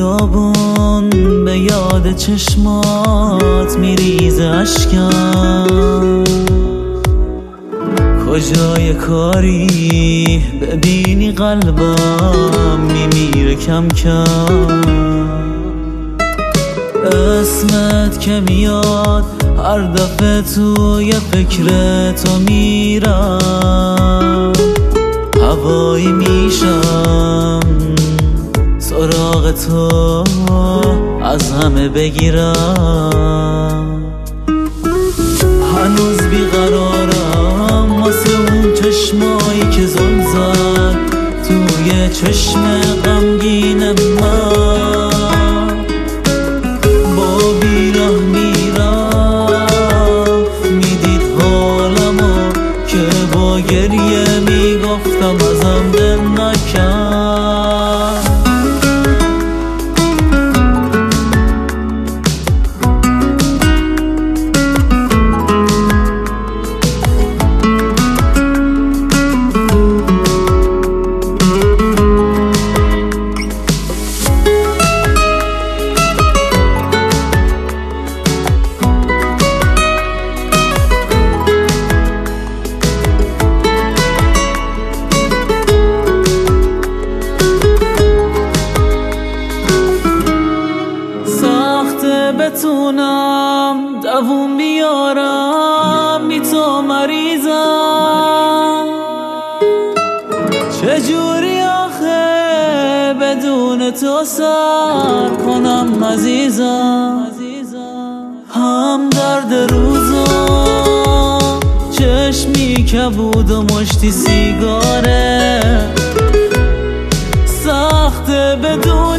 بیابون به یاد چشمات میریزه اشکم، کجای کاری ببینی قلبم میمیره کم کم. اسمت که میاد هر دفعه توی فکر تو میرم، هوایی میشم سراغ تو از همه بگیرم. هنوز بیقرارم واسه اون چشمایی که زل زد توی چشم غمگین من، با بیراه میرفت میدید حالمو که با گریه میگفتم ازم دل نکن. بتونم دووم بیارم بی تو مریضم، چجوری آخه بدون تو سر کنم عزیزم. هم درد روزم چشمی کبود و مشتی سیگاره، سخته بدون